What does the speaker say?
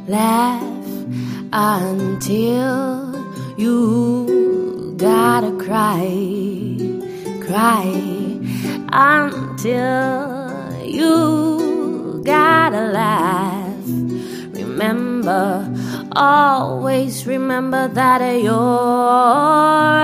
Laugh until you gotta cry. Cry until you gotta laugh. Remember, always remember that you're